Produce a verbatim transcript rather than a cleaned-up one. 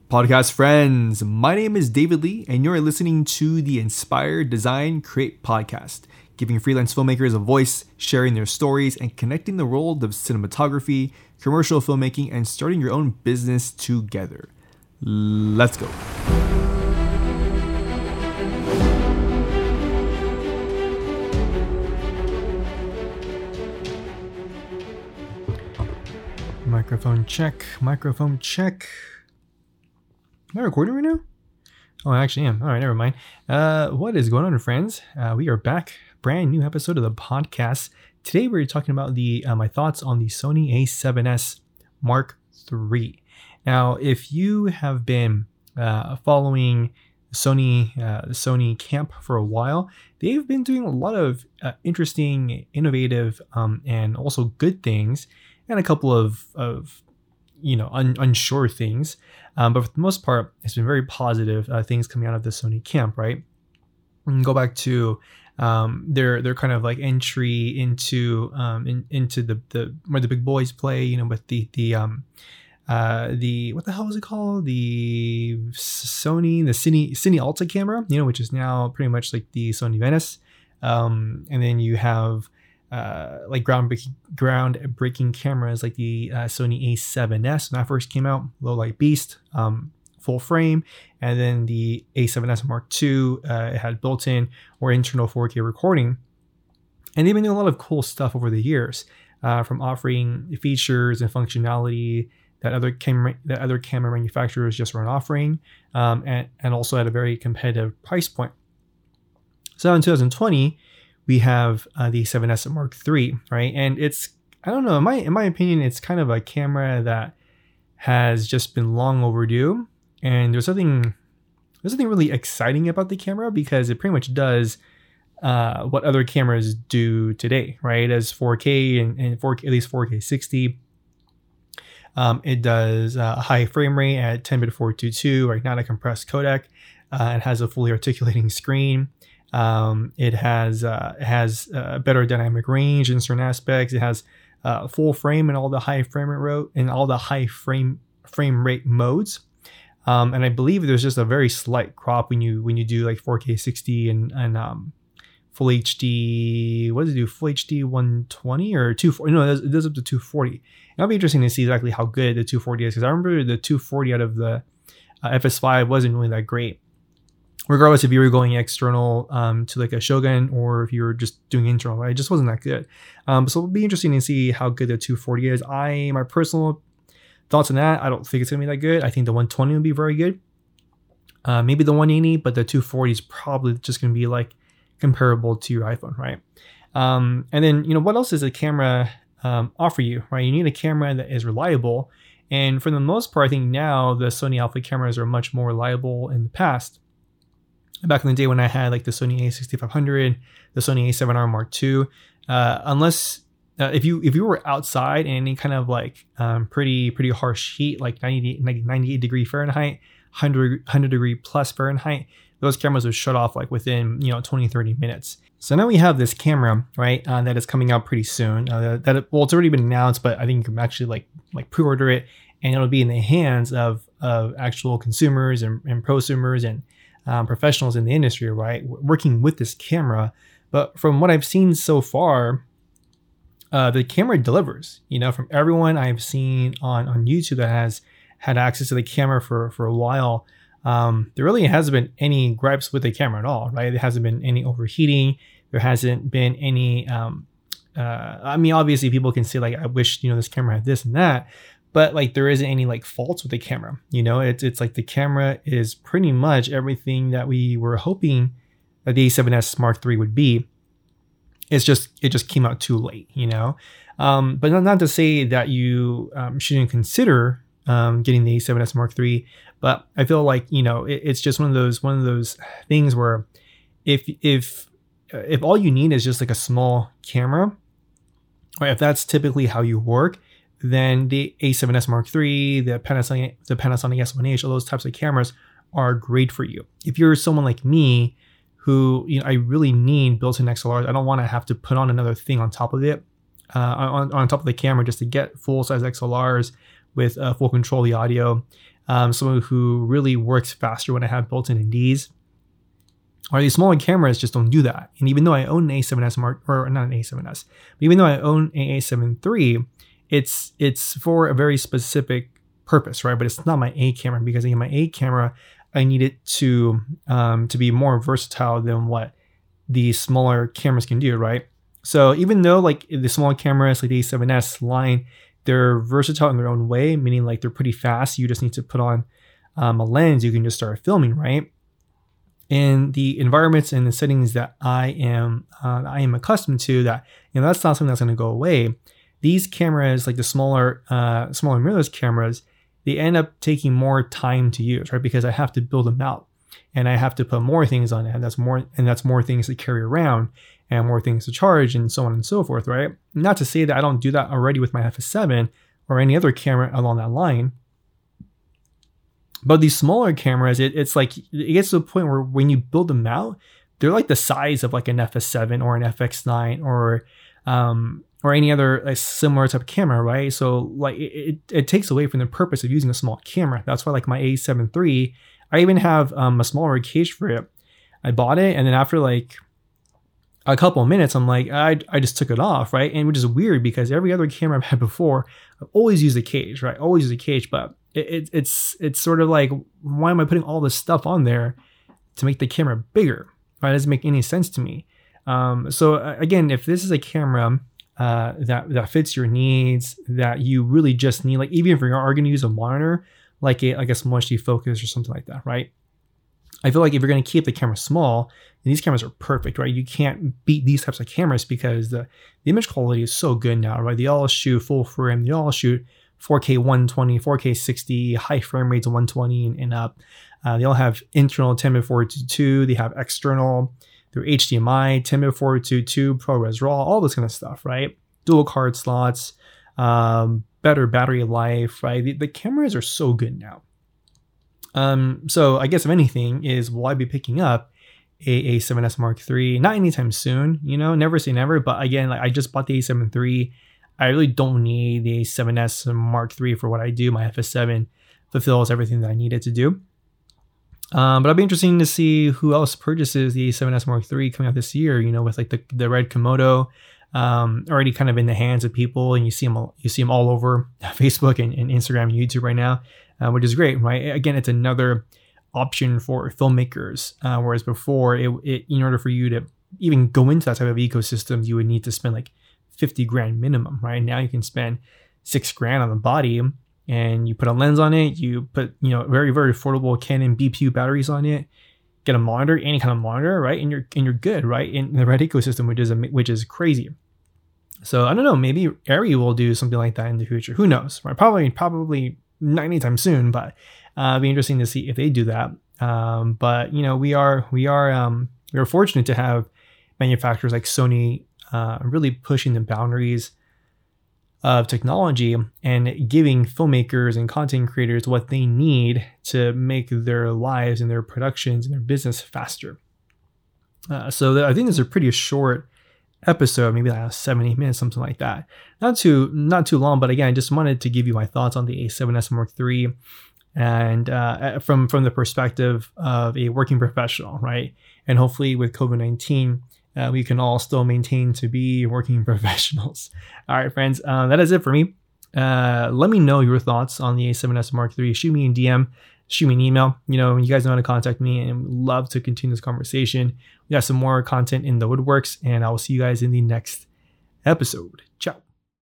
Podcast friends, my name is David Lee, and you're listening to the Inspire, Design, Create podcast, giving freelance filmmakers a voice, sharing their stories, and connecting the world of cinematography, commercial filmmaking, and starting your own business together. Let's go. Microphone check, microphone check. Am I recording right now? Oh, I actually am. All right, never mind. Uh, what is going on, friends? Uh, we are back. Brand new episode of the podcast. Today we're talking about the uh, my thoughts on the Sony A seven S Mark three. Now, if you have been uh, following Sony uh, Sony camp for a while, they've been doing a lot of uh, interesting, innovative, um, and also good things, and a couple of of you know un- unsure things. Um, but for the most part, it's been very positive uh, things coming out of the Sony camp, right? And go back to um, their their kind of like entry into um, in, into the the where the big boys play, you know, with the the um uh the what the hell is it called? The Sony the Cine Cine Alta camera, you know, which is now pretty much like the Sony Venice. Um, and then you have uh like groundbreaking groundbreaking cameras like the uh, Sony A seven S when that first came out, low light beast, um full frame, and then the A seven S Mark two, uh, it had built-in or internal four K recording, and they've been doing a lot of cool stuff over the years, uh, from offering features and functionality that other camera that other camera manufacturers just weren't offering, um, and and also at a very competitive price point. So in twenty twenty. We have uh, the A seven S Mark three, right? And it's, I don't know, in my, in my opinion, it's kind of a camera that has just been long overdue. And there's something, there's something really exciting about the camera because it pretty much does uh, what other cameras do today, right? As four K and, and four K, at least four K sixty. Um, it does a high frame rate at ten bit four twenty-two, right? Not a compressed codec. Uh, it has a fully articulating screen. Um, it has uh, it has uh, better dynamic range in certain aspects. It has uh, full frame in all the high frame rate in all the high frame frame rate modes. Um, and I believe there's just a very slight crop when you when you do like four K sixty and and um, full H D. What does it do? Full H D one twenty or two forty? No, it does, it does up to two forty. And it'll be interesting to see exactly how good the two forty is, because I remember the two forty out of the uh, F S five wasn't really that great. Regardless if you were going external um, to like a Shogun or if you were just doing internal, right? It just wasn't that good. Um, so it'll be interesting to see how good the two forty is. I, my personal thoughts on that, I don't think it's gonna be that good. I think the one twenty would be very good. Uh, maybe the one eighty, but the two forty is probably just gonna be like comparable to your iPhone, right? Um, and then, you know, what else does a camera um, offer you, right? You need a camera that is reliable. And for the most part, I think now the Sony Alpha cameras are much more reliable in the past. Back in the day when I had like the Sony A sixty-five hundred, the Sony A seven R Mark two, uh, unless uh, if you if you were outside in any kind of like um, pretty pretty harsh heat, like ninety, ninety-eight degree Fahrenheit, one hundred, one hundred degree plus Fahrenheit, those cameras would shut off like within, you know, twenty, thirty minutes. So now we have this camera, right, uh, that is coming out pretty soon. Uh, that it, well, it's already been announced, but I think you can actually like like pre-order it, and it'll be in the hands of of actual consumers and, and prosumers and Um, professionals in the industry, right, working with this camera. But from what I've seen so far, uh, the camera delivers. You know, from everyone I've seen on on YouTube that has had access to the camera for for a while, um, there really hasn't been any gripes with the camera at all, right? There hasn't been any overheating. There hasn't been any. Um, uh, I mean, obviously, people can say like, "I wish you know this camera had this and that." But like there isn't any like faults with the camera, you know. It's it's like the camera is pretty much everything that we were hoping that the A seven S Mark three would be. It's just it just came out too late, you know. Um, but not, not to say that you um, shouldn't consider um, getting the A seven S Mark three. But I feel like you know it, it's just one of those one of those things where if if if all you need is just like a small camera, or if that's typically how you work, then the A seven S Mark three, the Panasonic, the Panasonic S one H, all those types of cameras are great for you. If you're someone like me who, you know, I really need built-in X L Rs, I don't want to have to put on another thing on top of it, uh, on, on top of the camera just to get full-size X L Rs with uh, full control of the audio. um, someone who really works faster when I have built-in N Ds. Or these smaller cameras just don't do that. And even though I own an A seven S Mark, or not an A seven S, but even though I own an A seven three, it's it's for a very specific purpose, right? But it's not my A camera, because again, my A camera, I need it to um, to be more versatile than what the smaller cameras can do, right? So even though like the smaller cameras, like the A seven S line, they're versatile in their own way, meaning like they're pretty fast. You just need to put on um, a lens, you can just start filming, right? In the environments and the settings that I am uh, I am accustomed to, that you know that's not something that's going to go away. These cameras, like the smaller uh, smaller mirrorless cameras, they end up taking more time to use, right? Because I have to build them out, and I have to put more things on it, and that's more and that's more things to carry around, and more things to charge, and so on and so forth, right? Not to say that I don't do that already with my F S seven or any other camera along that line. But these smaller cameras, it, it's like, it gets to the point where when you build them out, they're like the size of like an F S seven or an F X nine or um, or any other like similar type of camera, right? So like it, it, it takes away from the purpose of using a small camera. That's why like my A seven three, I even have um, a smaller case for it. I bought it, and then after like a couple of minutes, I'm like, I, I just took it off, right? And which is weird, because every other camera I've had before, I've always used a cage, right? Always use a cage, but it, it, it's it's sort of like, why am I putting all this stuff on there to make the camera bigger? Right? It doesn't make any sense to me. Um, so uh, again, if this is a camera uh, that that fits your needs, that you really just need, like even if you are going to use a monitor, like a like a Small H D Focus or something like that, right? I feel like if you're going to keep the camera small, and these cameras are perfect, right? You can't beat these types of cameras because the, the image quality is so good now, right? They all shoot full frame, they all shoot four K one twenty, four K sixty, high frame rates of one twenty and, and up. Uh, they all have internal ten bit four twenty-two, they have external through H D M I, ten bit four twenty-two, ProRes RAW, all this kind of stuff, right? Dual card slots, um, better battery life, right? The, the cameras are so good now. Um, so I guess if anything is, will I be picking up a A seven S Mark three? Not anytime soon, you know, never say never. But again, like I just bought the A seven three. I really don't need the A seven S Mark three for what I do. My F S seven fulfills everything that I need it to do. Um, but it'll be interesting to see who else purchases the A seven S Mark three coming out this year, you know, with like the, the red Komodo um, already kind of in the hands of people, and you see them, you see them all over Facebook and, and Instagram and YouTube right now. Uh, which is great, right? Again, it's another option for filmmakers. Uh, whereas before, it, it in order for you to even go into that type of ecosystem, you would need to spend like fifty grand minimum, right? Now you can spend six grand on the body, and you put a lens on it. You put, you know, very very affordable Canon B P U batteries on it. Get a monitor, any kind of monitor, right? And you're and you're good, right? In the Red ecosystem, which is which is crazy. So I don't know. Maybe Arri will do something like that in the future. Who knows, right? Probably probably. Not anytime soon, but uh, it'll be interesting to see if they do that. Um, but you know, we are we are um, we are fortunate to have manufacturers like Sony uh, really pushing the boundaries of technology and giving filmmakers and content creators what they need to make their lives and their productions and their business faster. Uh, so I think this is a pretty short episode, maybe like seventy minutes, something like that. Not too not too long, but again, I just wanted to give you my thoughts on the A seven S Mark three, and uh, from from the perspective of a working professional, right? And hopefully with COVID nineteen, uh, we can all still maintain to be working professionals. All right, friends, uh, that is it for me. Uh, let me know your thoughts on the A seven S Mark three. Shoot me an D M. Shoot me an email. You know, you guys know how to contact me, and would love to continue this conversation. We got some more content in the woodworks, and I will see you guys in the next episode. Ciao.